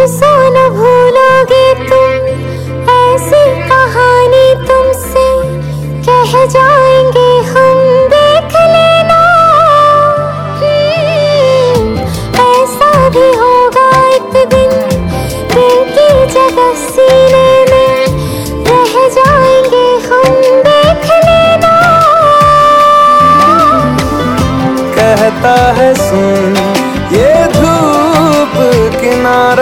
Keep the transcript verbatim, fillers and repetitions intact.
परसों न भूलोगे तुम, ऐसी कहानी तुमसे कह जाएंगे हम, देख लेना। ऐसा भी होगा एक दिन, दिल की जगह सीने में रह जाएंगे हम, देख लेना। कहता है सुन ये धूप किनारा